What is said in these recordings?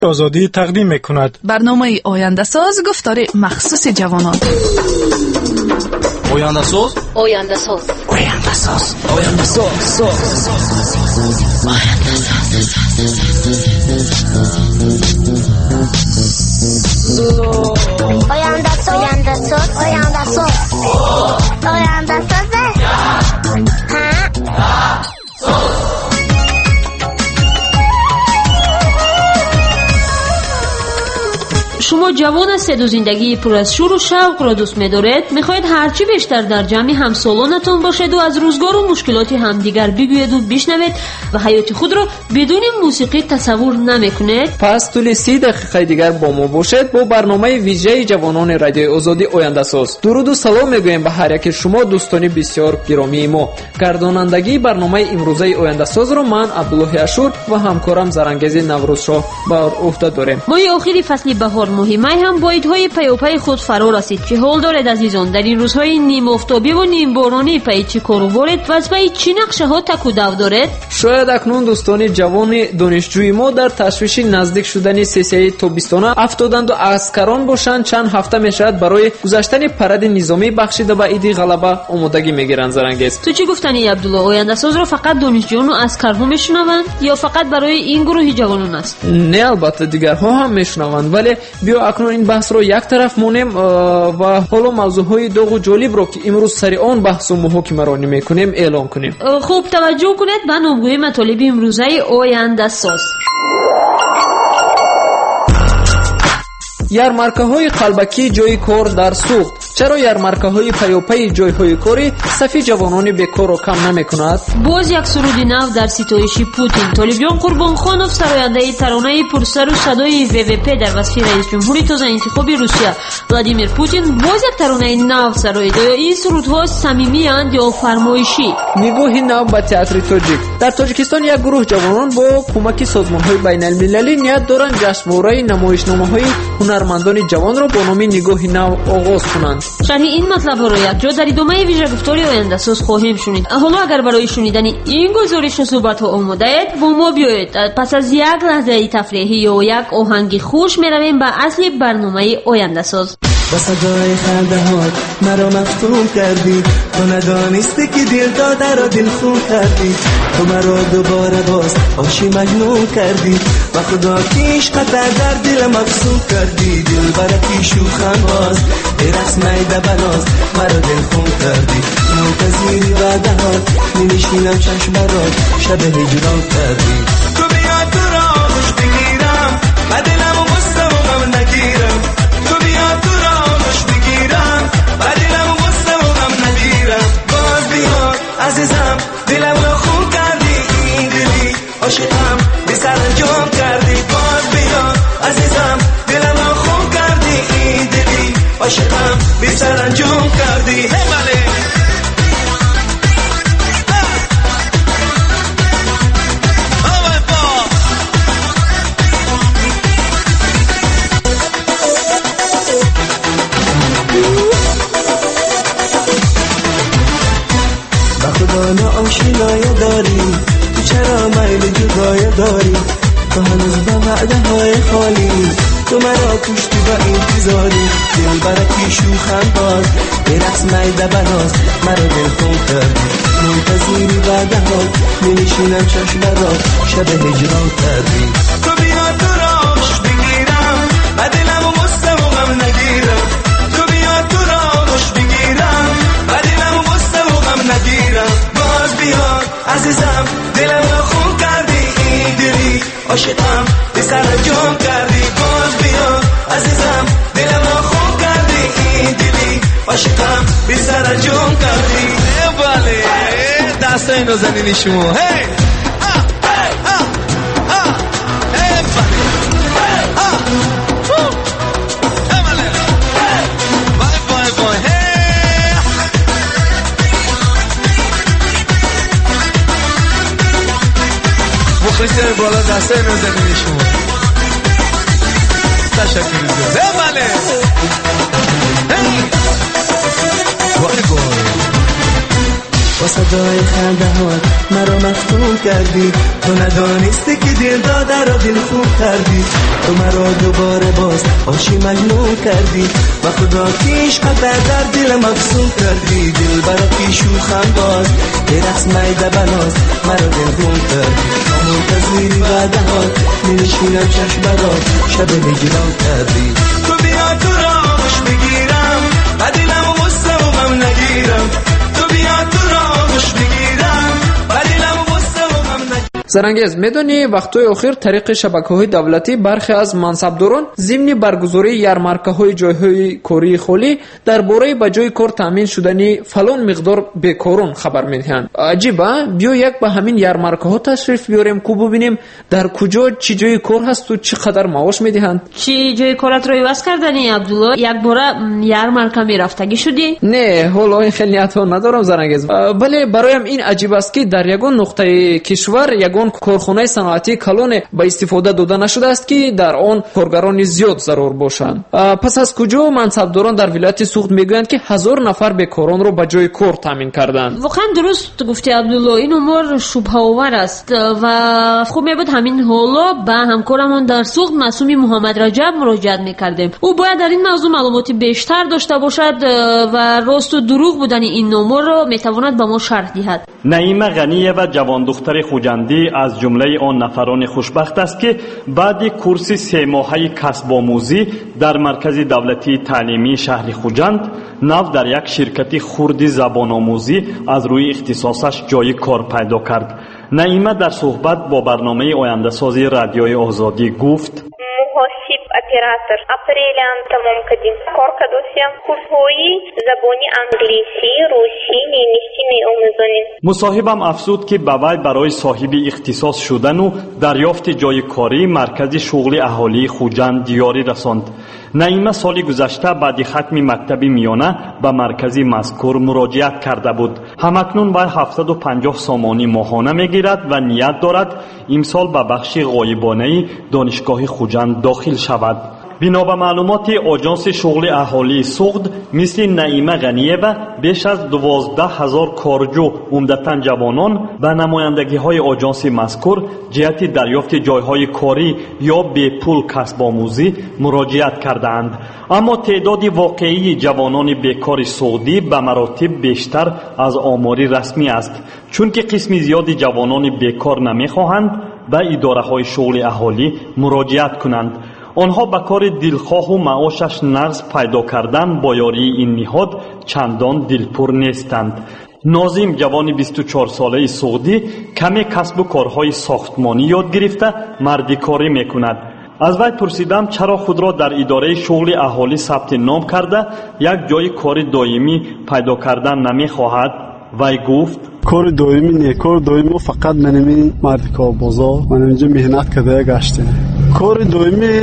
آزادی تقدیم می‌کند. برنامه آینده ساز گفتار مخصوص جوانان. آینده ساز، آینده ساز، آینده ساز، آینده ساز، آینده ساز، آینده ساز، آینده ساز، آینده ساز. شما جوان هستید و زندگی پر از شور و شوق را دوست می‌دارید، می‌خواهید هرچی بیشتر در جمع همسالانتان باشید و از روزگار و مشکلات همدیگر بگویید و بشنوید و حیات خود را بدون موسیقی تصور نمی‌کنید؟ پس طول 30 دقیقه دیگر با ما باشید با برنامه ویژه جوانان رادیو آزادی آینده ساز. درود و سلام می‌گوییم به هر یک شما دوستان بسیار گرامی ما. گردانندگی برنامه امروزه آینده ساز را من عبدالله اشور و همکارم زرانگیز نوروزشاه بر عهده داریم. ما آخری فصل بهار مهمه هم با ایدهای پیاپی خود فرا رسید. چه حال دارید عزیزان؟ در این روزهای نیم آفتابی و نیم بارانی پی چه کارو وارد و از پی چه نقشه ها تک و دو دارید؟ شاید اکنون دوستان جوان دانشجوی ما در تشویش نزدیک شدن سسیه تابستانه افتادند و عسکران باشند چند هفته میشود برای گذشتن پرد نظامی بخشیده به ایدی غلبه آمادگی میگیرند. زرانگیز تو چی گفتنی عبدالله؟ آینده ساز رو فقط دانشجویان و عسکرها میشنوند یا فقط برای این گروه جوانان است؟ نه، البته دیگرها هم میشنوند، ولی بیا اکنون این بحث رو یک طرف مونیم و حالا موضوعهای داغ و جالب رو که امروز سر آن بحث و محاکمه را میکنیم اعلام کنیم. خوب توجه کنید به نامگوی مطالب امروزه آینده ساز. ярмаркаҳои қалбакӣ ҷойи кор дар суғд. чаро ярмаркаҳои паёпаи ҷойҳои корӣ сафи ҷавонони бекорро кам намекунад? боз як суруди нав дар ситоиши Путин. Толибjon Қурбонхонов сарояндаи таронаи пурсару садои ВВП дар васфи раисҷумҳури тозаинтихоби Русия Владимир Путин боз як таронаи нав сароид. оё ин сурудҳо самимиянд ё фармоишӣ? нигоҳи нав ба театри тоҷик. дар тоҷикистон як гурӯҳ ҷавонон бо кӯмаки созмонҳои байналмилалӣ ният доранд ҷашнвораи намоишномаҳои ҳунармандони ҷавонро бо номи нигоҳи нав оғоз кунанд. шарҳи ин матлабҳоро якҷо дар идомаи вижагуфтори ояндасоз хоҳем шунид. ҳоло агар барои шунидани ин гузоришу суҳбатҳо омодаед, бо мо биёед. пас аз як лаҳзаи тафреҳӣ ё як оҳанги хуш меравем ба асли барномаи ояндасоз. با صدای خنده هات مرا مفتون کردی، تو ندانستی که دل داده را دل خون کردی، تو مرا دوباره باز عاشق مجنون کردی و خدا که عشقت در دلم افسون کردی. دل برکی شوخم باز برقص میده بناز مرا دل خون کردی. منتظری بعده هات نمیشینم چشم برات شب هجران کردی. تو بیا تو را خوش بگیرم و دلم و مستم و غم نگیرم. تو بیا تو را خوش بگیرم و دلم و مستم و غم نگیرم. باز بیا عزیزم دلم را خون کردی، این دلی عاشقم بی سرانجام کردی. باز بیا عزیزم دلم را خون کردی، این دلی عاشقم بی سرانجام کردی. خدا آشنایی داری، تو چرا میل جدایی داری؟ تو هنوز به وعده های خالی، تو مرا کشتی با انتظاری. دل برکی شوخم باز برقص میده بناز مرا دل خون کردی. منتظری وعده ها نمیشینم چشم برات شب هجران کردی. تو بیا تو را خوش بگیرم و دلم و مستم و غم نگیرم. تو بیا تو را خوش بگیرم و دلم و مستم و غم نگیرم. باز بیا عزیزم دلم را خون کردی، این دلی عاشقم به سرانجام کردی. باز بیا عزیزم دلم را خون کردی، این دلی عاشقم به سرانجام کردی. بله دستای نازنین شما. هی مخلصیم بالا دسته نازنین شما. تشکر زیاد. بله وای وای با صدای خنده هات مرا مفتون کردی. تو ندانستی که دل داده را دل خون کردی. تو مرا دوباره باز عاشق مجنون کردی. و خدا که عشقت در دل مفسون کردی. دل برا که شوخم باز به رقص میده بناز مرا دل خون کردی. منتظری وعده هات نمیشینم چشم برات شب هجران کردی. تو بیا تو را خوش بگیرم بدینم و غصه و غم نگیرم. تو بیا تو را خوش بگیرم بدینم و غصه و غم نگیرم. زرангез медони вақтҳои охир тариқи шабакаҳои давлатӣ бархе аз мансабдорон зимни баргузории ярмаркаҳои ҷойҳои кории холӣ дар бораи ба ҷои кор таъмин шудани фалон миқдор бекорон хабар медиҳанд. аҷиба, биё як ба ҳамин ярмаркаҳо ташриф биёрем ку бубинем дар куҷо чӣ ҷои кор ҳасту чӣ қадар маош медиҳанд. чӣ ҷои коратро иваз кардани абдулло? якбора ярмарка мерафтагӣ шудӣ? не, ҳоло ин хел ниятҳо надорам зарангез, бале бароям ин аҷиб аст ки дар ягон нуқтаи кишвар ягон корхонаи саноатии калоне ба истифода дода нашудааст ки дар он коргарони зиёд зарур бошанд. пас аз куҷо мансабдорон дар вилояти суғд мегӯянд ки 1000 нафар бекоронро ба ҷои кор таъмин карданд. воқеан дуруст гуфти абдулло, ин умор шубҳаовар аст ва хуб мебуд ҳамин ҳоло ба ҳамкорамон дар суғд маъсуми муҳаммадраҷаб муроҷиат мекардем. ӯ бояд дар ин мавзӯъ маълумоти бештар дошта бошад ва росту дурӯғ будани ин номорро метавонад ба мо шарҳ диҳад. наима ғаниева ҷавондухтари хуҷандӣ аз ҷумлаи он нафарони хушбахт аст ки баъди курси 3 моҳаи касбомӯзӣ дар маркази давлатии таълимии шаҳри хуҷанд нав дар як ширкати хурди забономӯзӣ аз рӯи ихтисосаш ҷои кор пайдо кард. наима дар суҳбат бо барномаи ояндасози радиои озодӣ гуфт: оператор апрелям тамом кардем. Кор кардем курсҳои забони англисӣ, русӣ, немисӣ меомӯзонем. мусоҳибам афзуд ки ба вай барои соҳиби ихтисос шудану дарёфти ҷои корӣ маркази шуғли аҳолии хуҷанд ёрӣ расонд. наима соли гузашта баъди хатми мактаби миёна ба маркази мазкур муроҷиат карда буд. ҳамакнун вай 750 сомонӣ моҳона мегирад ва ният дорад имсол ба бахши ғоибонаи донишгоҳи хуҷанд дохил шавад. бино ба маълумоти оҷонси шуғли аҳолии суғд, мисли наима ғаниева беш аз 12000 корҷӯ, умдатан ҷавонон, ба намояндагиҳои оҷонси мазкур ҷиҳати дарёфти ҷойҳои корӣ ё бепул касбомӯзӣ муроҷиат кардаанд. аммо теъдоди воқеии ҷавонони бекори суғдӣ ба маротиб бештар аз омори расмӣ аст, чунки қисми зиёди ҷавонони бекор намехоҳанд ба идораҳои шуғли аҳолӣ муроҷиат кунанд. онҳо ба кори дилхоҳу маошаш нағз пайдо кардан бо ёрии ин ниҳод чандон дилпур нестанд. нозим, ҷавони 24-солаи суғдӣ, каме касбу корҳои сохтмонӣ ёд гирифта мардикорӣ мекунад. аз вай пурсидам чаро худро дар идораи шуғли аҳолӣ сабти ном карда як ҷои кори доимӣ пайдо кардан намехоҳад. вай гуфт: кори доимӣ не, кори доимӣ фақат менами мардикорбозор ман инҷа меҳнат карда гаштем. кори доимӣ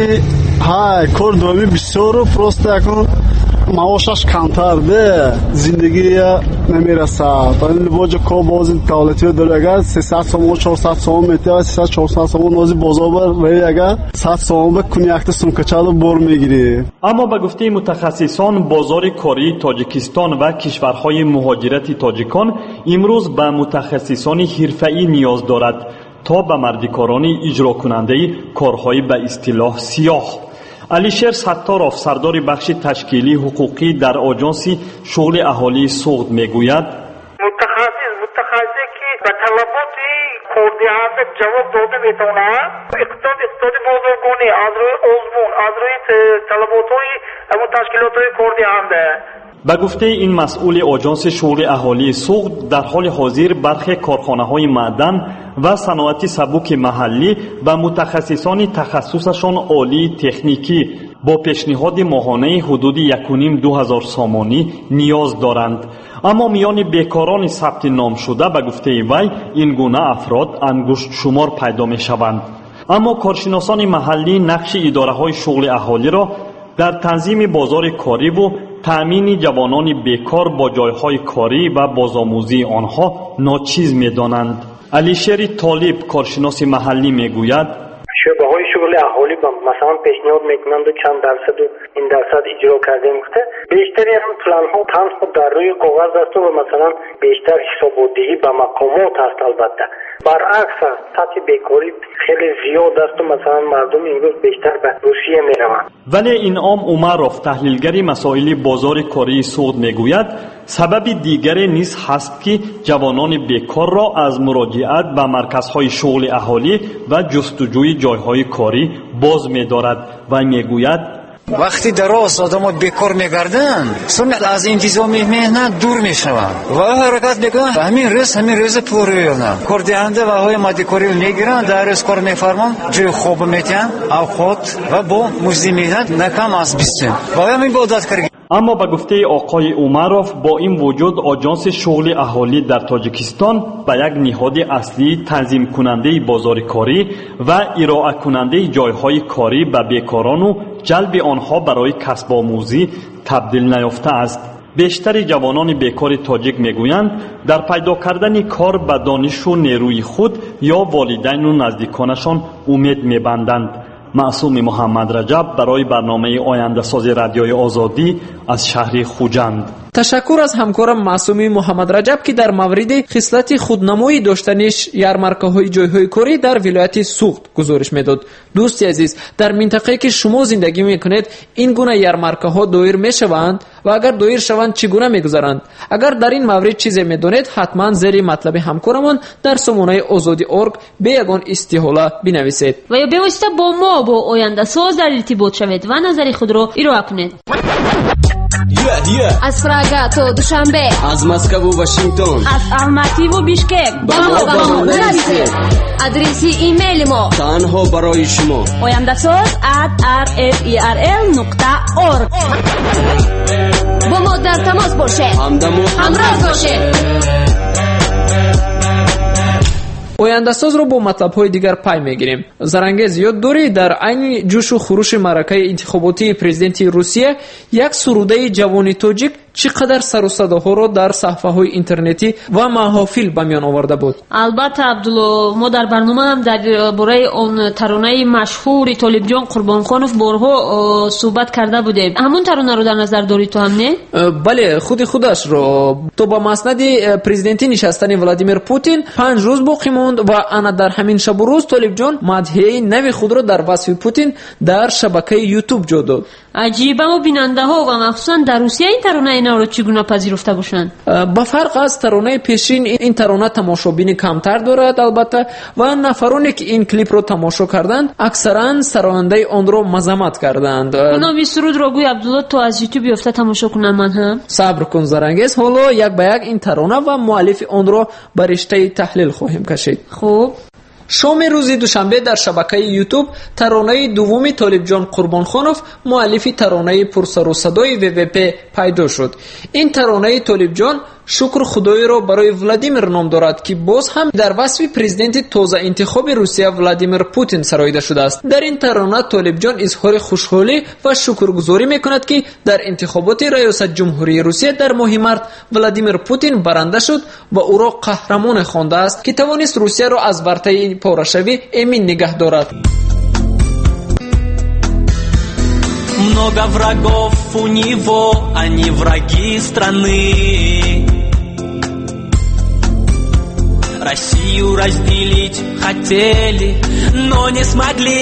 кори доимӣ бисёру просто якон маошаш камтар де зиндагӣ намерасад. боҷа кор бози давлатиё дори агар 300 сомон 400 сомон метава 300-400 сомон нози бозор бари агар 100 сомон бакуни якта сумкачаро бор мегирӣ. аммо ба гуфтаи мутахассисон бозори кории тоҷикистон ва кишварҳои муҳоҷирати тоҷикон имрӯз ба мутахассисони ҳирфаӣ ниёз дорад то ба мардикорони иҷрокунандаи корҳои ба истилоҳ сиёҳ. алишер саттаров, сардори бахши ташкилии ҳуқуқӣ дар оҷонси шуғли аҳолии суғд мегӯяд: мутахассисе ки ба талаботи кордиҳанда ҷавоб дода метавонад. иқтисоди бозоргонӣ аз рӯи озмун, аз рӯи талаботҳои ташкилотҳои кордиҳанда. ба гуфтаи ин масъули оҷонси шуғли аҳолии суғд, дар ҳоли ҳозир бархе корхонаҳои маъдан ва саноати сабуки маҳаллӣ ба мутахассисони тахассусашон олии техникӣ бо пешниҳоди моҳонаи ҳудуди 1500 сомонӣ ниёз доранд. аммо миёни бекорони сабти номшуда ба гуфтаи вай ин гуна афрод ангуштшумор пайдо мешаванд. аммо коршиносони маҳаллӣ нақши идораҳои шуғли аҳолиро дар танзими бозори кориву таъмини ҷавонони бекор бо ҷойҳои корӣ ва бозомӯзии онҳо ночиз медонанд. алишери толиб, коршиноси маҳаллӣ, мегӯяд: شعبه‌های شغل اهالی مثلا پیشنهاد میکنند و چند درصد و این درصد اجرا کردیم گفته بیشتری هم پلن‌ها تنها در روی کاغذ است و مثلا بیشتر حسابدهی به مقامات است. البته برعکس است، سطح بیکاری خیلی زیاد است و مثلا مردم امروز بیشتر به روسیه میروند. ولی انعام عمرов تحلیلگری مسائل بازار کاری سود میگوید سبب دیگری نیز هست که جوانان بیکار را از مراجعت به مرکزهای شغل اهالی و جستجوی جایهای کاری باز می‌دارد و میگوید وقتی دراز آدم‌ها بیکار می‌گردند سمت از انتظام مهنت دور می‌شوند و حرکت می‌کنند همین روز پول می‌یابند. کاردهنده و های مادی کاری می‌گیرند، در روز کار می‌فرمایند، جای خوب می‌تیان اوقات و با مزد مهنت نکم از 20 باید عبادت کنند. اما به گفته آقای عمرов با این وجود آژانس شغل اهالی در تاجیکستان به یک نهاد اصلی تنظیم کننده بازار کاری و ارائه کننده جایهای کاری به بیکاران و جلب آنها برای کسب آموزی تبدیل نیافته است. بیشتر جوانان بیکار تاجیک میگویند در پیدا کردن کار به دانش و نیروی خود یا والدین و نزدیکانشان امید میبندند. معصوم محمد رجب برای برنامه آینده ساز رادیوی آزادی از شهر خوجند. تشکر از همکارم معصوم محمد رجب که در مورد خصلت خودنمایی داشتنش یارمارکه‌های جایهای کاری در ولایت سوخت گزارش میداد. دوستی عزیز، در منطقه‌ای که شما زندگی میکنید این گونه یارمارکه‌ها دایر میشوند و اگر دایر شوند چگونه میگذرند؟ اگر در این مورد چیزی میدونید حتما زیر مطلب همکارمان در سامانه آزادی.org به یگان استحاله بنویسید و یا به واسطه با ما با آینده ساز در ارتباط شوید و نظر خود را ارائه کنید. از پراگا تا دوشنبه، از مسکو و واشنگتن، از الماتی و بیشکک با ما نویسید. آدرس ایمیل ما تنها برای شما oyandasaz@rferl.org. با ما در تماس باشید، همراه باشید. آینده ساز رو با مطلب‌های دیگر پی می‌گیریم. زرنگیز یاد داری در عین جوش و خروش معرکه انتخاباتی پرزیدنتی روسیه یک سروده جوانی تاجیک چقدر سر و صداها رو در صفحه‌های اینترنتی و محافل به میان آورده بود. البته عبدالله، ما در برنامه هم درباره اون ترانه مشهور طالبجان قربانخانوف بارها صحبت کرده بودیم. همون ترانه رو در نظر داری تو هم نه؟ بله، خودش رو. تو با مسند پرزیدنتی نشستن ولادیمیر پوتین 5 روز باقی موند و انا در همین شب و روز طالبجان مدحیه نوی خود رو در وصف پوتین در شبکه یوتیوب جا داد. عجیبه و بیننده ها و مخصوصا در روسیه این ترانه اینا رو چگونه پذیرفته باشند؟ با فرق از ترانه پیشین این ترانه تماشابین کمتر دارد البته و نفرانی که این کلیپ رو تماشا کردند اکثرا سراینده آن رو مذمت کردند. اونم سرود رو گوی عبدالله تو از یوتیوب یافته تماشا کنم من هم. صبر کن زرنگیز، حالا یک به یک این ترانه و مؤلف آن رو به رشته تحلیل خواهیم کشید. خوب. شام روز دوشنبه در شبکه یوتیوب ترانه دوم طالبجان قربانخانوف مؤلف ترانه پرسر و صدای ووپ پیدا شد. این ترانه طالبجان شکر خدای را برای ولادیمیر نام دارد که باز هم در وصف پرزیدنت تازه انتخاب روسیه ولادیمیر پوتین سراییده شده است. در این ترانه طالبجان اظهار خوشحالی و شکرگزاری میکند که در انتخابات ریاست جمهوری روسیه در ماه مارس ولادیمیر پوتین برنده شد و او را قهرمان خوانده است که توانست روسیه را از ورطه پاره‌شوی امین نگه دارد. Много врагов у него, они враги страны. Россию разделить хотели, но не смогли.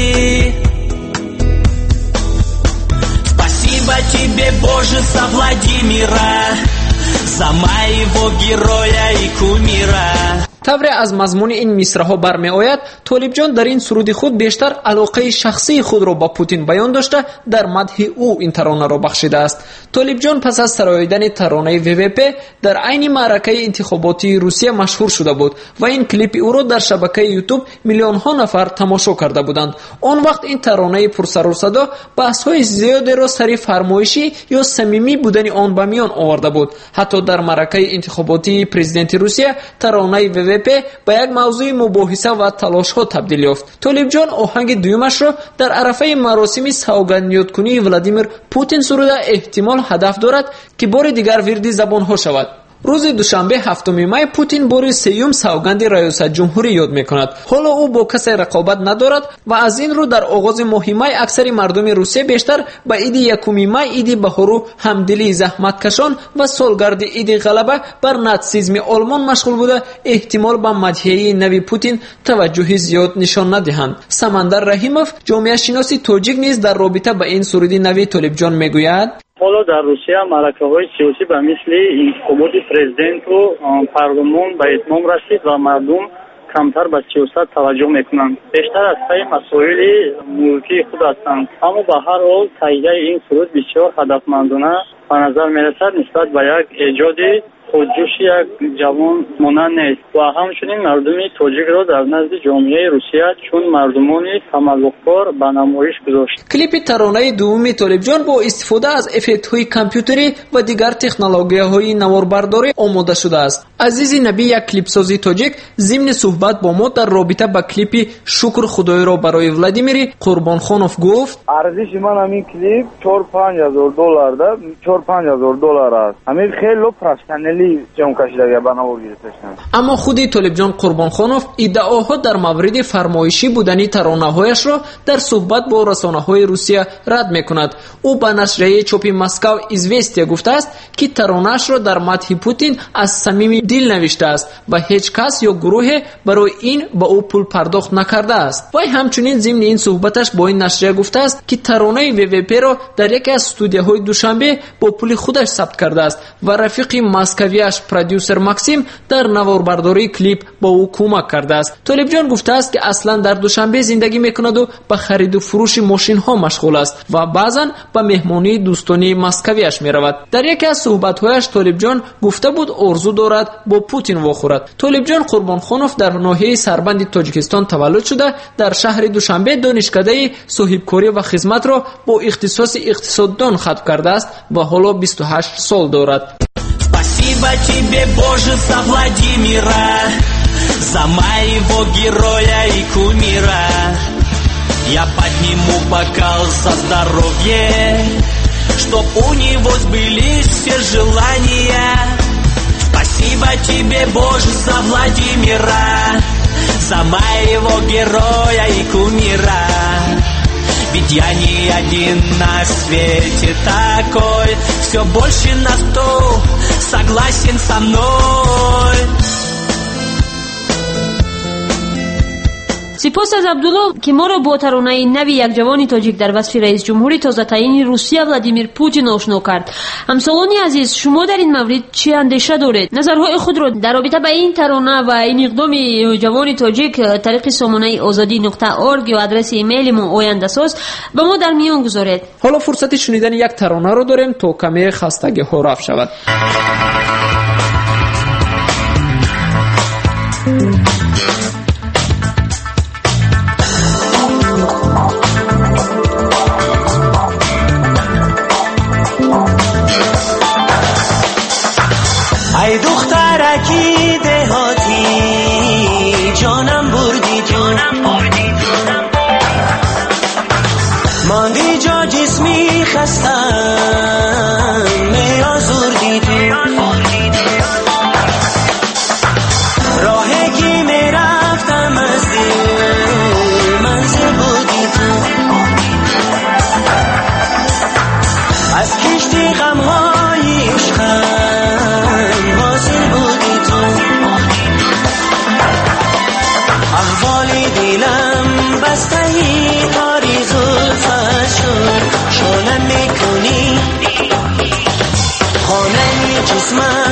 Спасибо тебе, Боже, за Владимира, за моего героя и кумира. طبعا از مضمون این مصرع‌ها برمی آید طالبجان در این سرود خود بیشتر علاقه شخصی خود را با پوتین بیان داشته در مدح او این ترانه را بخشیده است. طالبجان پس از سراییدن ترانه ووپ در عین معرکه انتخاباتی روسیه مشهور شده بود و این کلیپ او را در شبکه یوتیوب میلیون ها نفر تماشا کرده بودند. آن وقت این ترانه پرسر و صدا بحث های زیادی را سر فرمایشی یا صمیمی بودن آن به میان آورده بود. حتی در معرکه انتخاباتی پرزیدنتی روسیه ترانه ووپ به یک موضوع مباحثه و تلاش ها تبدیل یافت. طالبجان آهنگ دومش را در عرفه مراسم سوگندیادکنی ولادیمیر پوتین سروده احتمال هدف دارد که بار دیگر ورد زبان ها شود. روز دوشنبه 7 می پوتین بار سیوم سوگند ریاست جمهوری یاد میکند. حالا او با کسی رقابت ندارد و از این رو در آغاز ماه می اکثر مردم روسیه بیشتر به عید 1 می عید بهارو، همدلی زحمتکشان و سالگرد عید غلبه بر ناتسیسم آلمان مشغول بوده احتمال به مدحیه نوی پوتین توجه زیاد نشان ندهند. سمندر رحیموف جامعه شناسی تاجیک نیز در رابطه با این سرودی نوی طالبجان میگوید حالا در روسیه معرکه‌های سیاسی به مثل انتخابات پرزیدنت و پارلمان به اتمام رسید و مردم کمتر به سیاست توجه میکنند. بیشتر از پای مسائل ملکی خود هستند. اما به هر حال تهیه این سرود بسیار هدفمندانه به نظر میرسد نسبت به یک ایجاد خودجوش یک جوان مانند نیست و همچنین مردم تاجیک را در نزد جامعه روسیه چون مردمان تملق‌کار به نمایش گذاشت. کلیپ ترانه دوم طالبجان با استفاده از افکت‌های کامپیوتری و دیگر تکنولوژی‌های نواربرداری آماده شده است. عزیز نبی یک کلیپسازی تاجیک ضمن صحبت با ما در رابطه با کلیپ شکر خدای را برای ولادیمیر قربانخانوف گفت ارزش من همین کلیپ 4-5 $4,000 ده 4-5 $4 است. همین خیلی پروفشنالی جمع کشیده بناور گرفتن. اما خود طالبجان قربانخانوف ادعاها در مورد فرمایشی بودنی ترانه‌هایش را در صحبت با رسانه‌های روسیه رد می‌کند. او به نشریه چاپی مسکو ایزوستیا گفته است که ترانه‌اش را در مدح پوتین از صمیم دل نوشته است و هیچ کس یا گروه برای این به او پول پرداخت نکرده است. وی همچنین ضمن این صحبتش با این نشریه گفته است که ترانه WWP را در یکی از استودیوهای دوشنبه با پول خودش ثبت کرده است و رفیق مسکویش پرودیوسر ماکسیم در نواربرداری کلیپ با او کمک کرده است. طالبجان گفته است که اصلا در دوشنبه زندگی میکند و به خرید و فروش ماشین ها مشغول است و بعضا به مهمانی دوستانی مسکویش میرود. در یکی از صحبت‌هایش طالبجان گفته بود آرزو دارد با پوتین واخورد. طالبجان قربانخانوف در ناحیه سربند تاجیکستان تولد شده در شهر دوشنبه دانشکده صاحبکاری و خدمت را با اختصاص اقتصاددان ختم کرده است و حالا 28 سال دارد. Спасибо тебе, Боже, за Владимира, за моего героя и кумира. Я подниму бокал за здоровье, чтоб у него сбылись все желания. Спасибо тебе, Боже, за Владимира, за моего героя и кумира. Ведь я не один на свете такой, все больше нас кто согласен со мной. سپاس از عبدالله که ما را با ترانه نوی یک جوان تاجیک در وصف رئیس جمهوری تازه تعیین روسیه ولادیمیر پوتین آشنا کرد. همسالان عزیز، شما در این مورد چه اندیشه دارید؟ نظرهای خود را در رابطه با این ترانه و این اقدام جوان تاجیک طریق سامانه azadi.org یا آدرس ایمیل ما oyandasaz با ما در میان گذارید. حالا فرصت شنیدن یک ترانه را داریم تا کمی خستگی ها رفع شود. ای دخترکی دهاتی جانم بردی ماندی جا جسمی خستم می آزردی تو راهی که می رفتم از دل منزل بودی تو از کشتی غمهای عشقم احوالی دلم بستهی آرزو فشون شانم میکنی خانه جسمم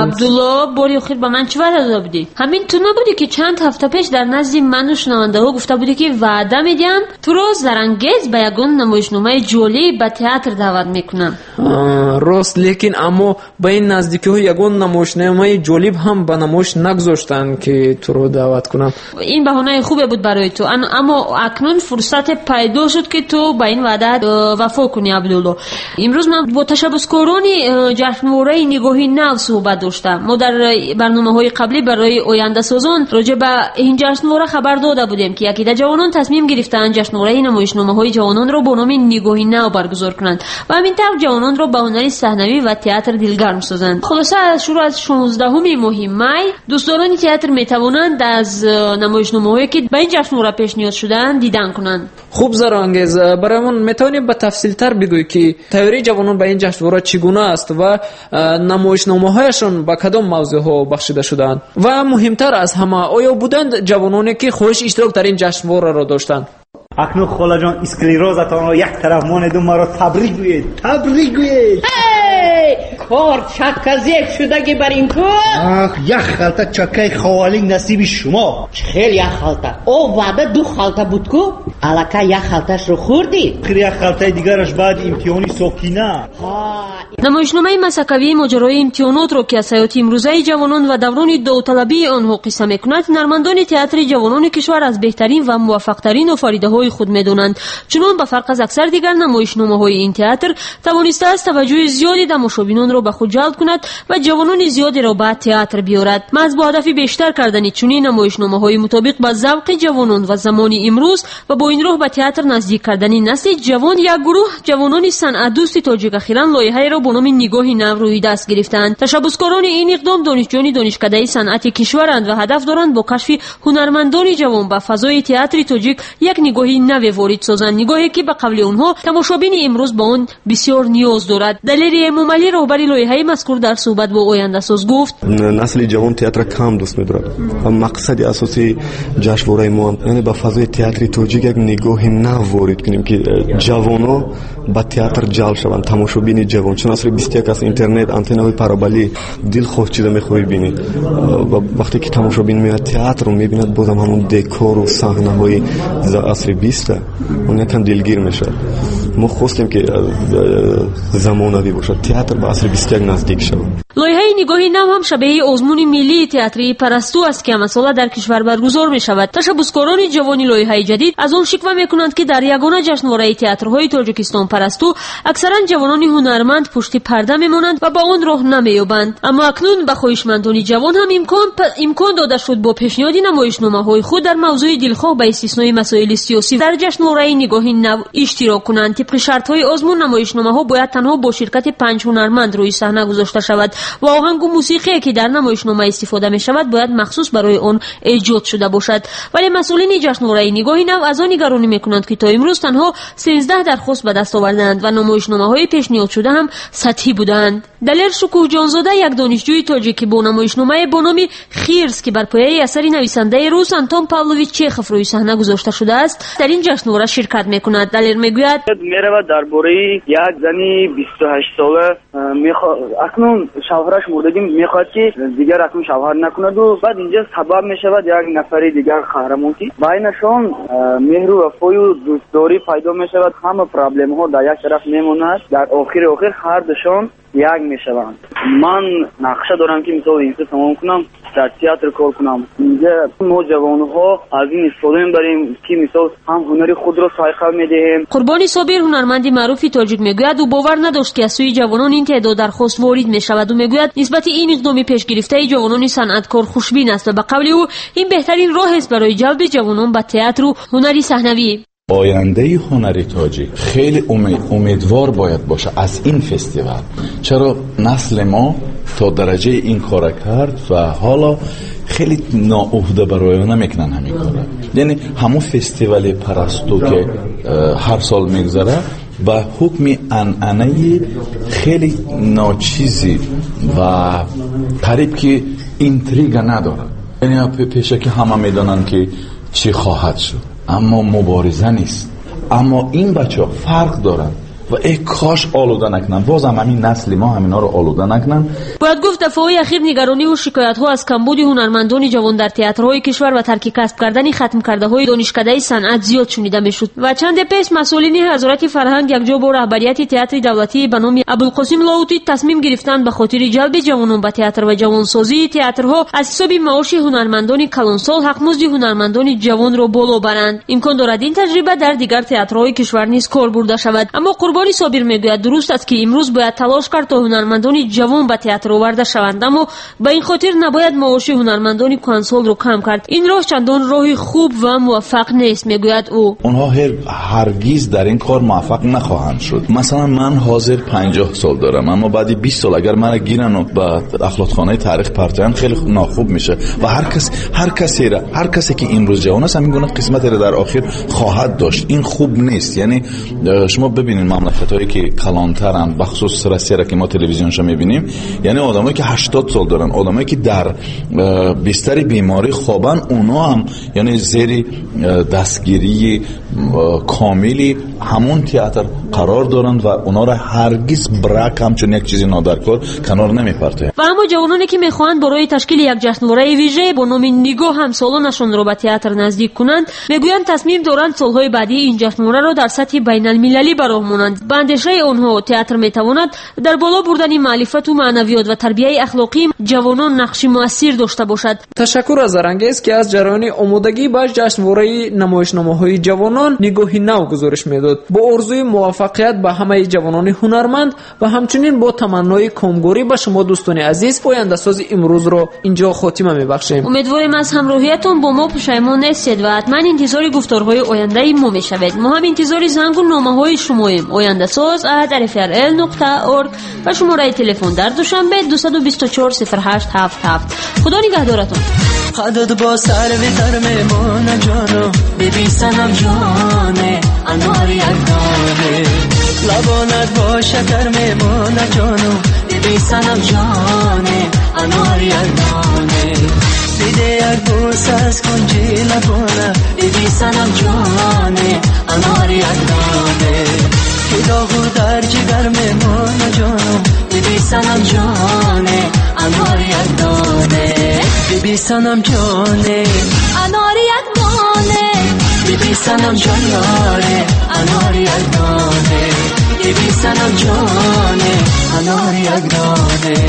میکنند. عبدالله باری اخیر به من چه وعده داده بودی؟ همین تو نبودی که چند هفته پیش در نزد من و شنونده ها گفته بودی که وعده میدیم تو رو زرنگیز به یگان نمایشنامه جولی به تئاتر دعوت میکنم. راست، لیکن اما با این نزدیکی ها یگان نمایشنامه جالب هم به نمایش نگذاشتن که تو رو دعوت کنم. این بهانه خوبه بود برای تو، اما اکنون فرصت پیدا شد که تو به این وعده وفا کنی عبدالله. امروز من با تشبسکاران جشنواره نگاهی نو صحبت داشتم. ما در برنامه‌های قبلی برای آینده سازان راجع به این جشنواره خبر داده بودیم که یکی از جوانان تصمیم گرفتند جشنواره نمایشنامه‌های جوانان را با نام نگاهی نو برگزار کنند و همین طور جوانان را به هنر صحنوی و تئاتر دلگرم سازند. خلاصه از شروع از 16 ماه می دوستداران تئاتر میتوانند از نمایشنامه‌هایی که به این جشنواره پیشنهاد شدن دیدن کنند. خوب زرانگیز، برامون میتونی به تفصیل تر بگویی که تیاری جوانان به این جشنواره چگونه است و نمایشنامه‌هایشان به کدام موضوعها بخشیده شدند و مهمتر از همه آیا بودند جوانانی که خواهش اشتراک در این جشنواره را داشتند؟ اکنون خاله جان اسکلیروزتان را یک طرف ماندم، مرا تبریک گوید. کار چکزیک شدگی بر این کار. یک خلطه چکه خوالی نصیب شما. خیلی یک خلطه او وعده 2 خلطه بود کو الکه یک خلطهش رو خوردی. یک خلطه دیگرش بعد امتحانی ساکینه. نمایشنامه مسکوی ماجرای امتحانات را که از حیات امروزه جوانان و دوران داوطلبی آنها قصه میکند، هنرمندان تئاتر جوانان کشور از بهترین و موفقترین آفریده‌های خود میدانند. چنان به فرق از اکثر دیگر نمایشنامه‌های این تئاتر توانسته است توجه زیادی تماشابینان را به خود جلب کند و جوانان زیادی را به تئاتر بیاورد. محض با هدف بیشتر کردن چنین نمایشنامه‌های مطابق با ذوق جوانان و زمان امروز و با این راه به تئاتر نزدیک کردن نسل جوان، یک گروه جوانان صنعت دوست تاجیک اخیراً لایحه‌ای را با نام نگاهی نو روی دست گرفتند. تشبسکاران این اقدام دانشجویان دانشکده صنعت کشورند و هدف دارند با کشف هنرمندان جوان به فضای تئاتر تاجیک یک نگاهی نو وارد سازند، نگاهی که به قول آنها تماشابین امروز با آن بسیار نیاز دارد. دلیری امامعلی رهبر لایحه مذکور در صحبت با آینده ساز گفت نسل جوان تئاتر کم دوست می‌دارد و مقصد اساسی جشنواره ما یعنی به فضای تئاتر تاجیک یک نگاهی نو وارد کنیم که جوان‌ها به تئاتر جلب شوند. تماشابین جوان چون اصلا 21 از اینترنت آنتن‌های پارابولی دل خوش چیزا می‌خوری بینی و وقتی که تماشابین میاد تئاتر رو می‌بیند بازم همون دکور و صحنه‌های عصر 20 اون یکم دلگیر میشه. ما خواستیم که زمانوی باشه، تئاتر به عصر 21 نزدیک شود. لایحه نگاهی نو هم شبیه آزمون ملی تئاتری پرستو است که مسئله در کشور برگزار می شود. تشبسکاران جوانی لایحه جدید از آن شکوه میکنند که در یگانه جشنواره تئاترهای تاجیکستان پرستو اکثرا جوانان هنرمند پشت پرده میمانند و با آن راه نمییابند. اما اکنون به خواهشمندان جوان هم امکان داده شد با پیشنهاد نمایشنامه‌های خود در موضوع دلخواه به استثنای مسائل سیاسی در جشنواره نگاهی نو اشتراک کنند. طبق شرط‌های آزمون نمایشنامه‌ها باید تنها با شرکت 5 هنرمند روی صحنه گذاشته شود و آهنگ و موسیقی که در نمایشنامه استفاده می شود باید مخصوص برای آن ایجاد شده باشد. ولی مسئولین جشنواره نگاهی نو از آن نگرانی میکنند که تا امروز تنها 13 درخواست به دست آوردند و نمایشنامه‌های پیشنهاد شده هم سطحی بودند. دلیر شکوه جانزاده یک دانشجوی تاجیک با نمایشنامه با نام خیرس که بر پایه اثر نویسنده روس آنتون پاولویچ چخوف روی صحنه گذاشته شده است در این جشنواره شرکت میکند. دلیر میگوید میرود درباره یک زنی 28 ساله اکنون شوهرش مردگی میخواد که دیگر اکنون شوهر نکند و بعد اینجا سبب میشود یک نفر دیگر قهرمان که بینشان مهر و وفای و دوستداری پیدا میشود. همه پرابلم ها در یک طرف میماند، در آخر هر دوشان یک میشوند. من نقشه دارم که مثلا این تمام کنم در تئاتر کار کنم. اینجا ما جوانها از این استفاده میبریم که مثلا هم هنر خود را سایقه میدهیم. قربانی صابر هنرمند معروف تاجیک میگوید و باور نداشت که از سوی جوانان این تعداد درخواست وارد میشود و میگوید نسبت این اقدام پیش گرفته جوانان صنعتکار خوشبین است و به قول او این بهترین راه است برای جلب جوانان به تئاتر و هنر صحنوی. آینده هنری تاجیک خیلی امیدوار باید باشه از این فستیوال، چرا نسل ما تا درجه این کار کرد و حالا خیلی نااهده برای نمیکنن همین کار. یعنی همون فستیوال پرستو که هر سال میگذره و حکم عنعنه خیلی ناچیزی و قریب که اینتریگ نداره. یعنی پیشه که همه میدانن که چی خواهد شد، اما مبارزه نیست. اما این بچه ها فرق دارن. و ای کاش آلوده نکنن، باز هم همین نسل ما همینا رو آلوده نکنن. باید گفت دفعه‌های اخیر نگرانی و شکایت‌ها از کمبود هنرمندان جوان در تئاترهای کشور و ترک کسب کردن ختم کرده‌های دانشکده صنعت زیاد شنیده می‌شد و چند پیش مسئولین وزارت فرهنگ یکجا با رهبریت تئاتر دولتی به نام ابوالقاسم لاهوتی تصمیم گرفتند به خاطر جلب جوانان به تئاتر و جوانسازی تئاترها از حساب معاش هنرمندان کلانسال حق‌مزد هنرمندان جوان را بالا برند. امکان دارد این تجربه در دیگر تئاترهای کشور نیز کار برده شود، اما قربانی صابر میگوید درست است که امروز باید تلاش کرد تا هنرمندان جوان به تئاتر آورده شوند، اما به این خاطر نباید معاش هنرمندان کلانسال را کم کرد. این راه چندان راه خوب و موفق نیست میگوید او. اونها هرگز در این کار موفق نخواهند شد. مثلا من حاضر 50 سال دارم، اما بعد 20 سال اگر من گیرن و به اخلاقخانه تاریخ پرتن خیلی ناخوب میشه و هر کسی که امروز جوان است همین گونه قسمت را در آخر خواهد داشت. این خوب نیست. یعنی شما ببینید مملکتایی که کلانترن، بخصوص روسیه که ما تلویزیونش میبینیم، یعنی آدمایی که 80 سال دارن، آدمایی که در بستر بیماری خوابن، اونا هم یعنی زیر دستگیری کاملی همون تئاتر قرار دارند و اونا را هرگز برک همچون یک چیزی نادرکار کنار نمیپرته. و اما جوانانی که میخواهند برای تشکیل یک جشنواره ویژه با نام نگاه همسالانشان را به تئاتر نزدیک کنند، میگویند تصمیم دارند سالهای بعدی این جشنواره را در سطح بین المللی براه مانند. به اندیشه آنها تئاتر میتواند در بالا بردن معرفت و معنویات و تربیت اخلاقی جوانان نقش مؤثر داشته باشد. تشکر از رنگیز که از جریان آمادگی به جشنواره نمایشنامه‌های جوانان نگاهی نو گزارش میداد. با آرزوی موفقیت به همه جوانان هنرمند و همچنین با تمنای کامگاری به شما دوستان عزیز، آینده ساز امروز را اینجا خاتمه میبخشیم. امیدواریم از همراهیتون با ما پشیمان نشید و حتما انتظار گفتارهای آینده ما میشوید. ما هم انتظار زنگ و نامه‌های شماییم. آینده ساز @rfrl.org و شماره تلفن در دوشنبه 224 0877. خدا نگهدارتون. خداد با سر ویتر میمونه جانو بیبی سنم جانه انوار یکانه لبانت با شکر میمونه جانو بیبی سنم جانه انوار یکانه بیده یک بوس از کنجی لبانه بیبی سنم جانه انوار یکانه که داغو در جگر میمونه جانو بیبی سنم جانه انوار یکانه بیبی سنم جانه انوار یکانه بیبی سنم جان یاره انوار یکانه بیبی سنم جانه انوار یکانه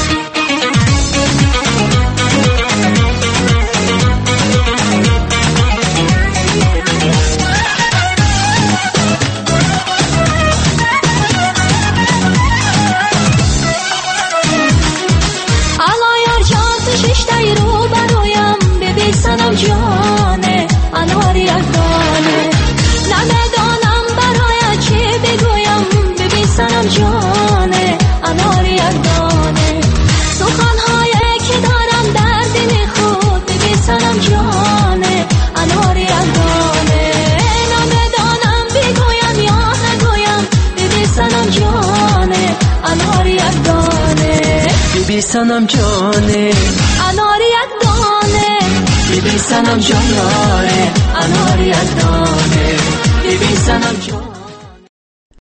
سنم جانه انوار یکانه نمیدانم برای چی بگویم ببین سنم جانه انوار یکانه سخنهایی که دارم در دل خود ببین سنم جانه انوار یکانه نمیدانم بگویم یا نگویم ببین سنم جانه انوار یکانه ببین سنم جانه انوار یکانه بیبی سنم جان یاره انوار یکانه بیبی سنم جان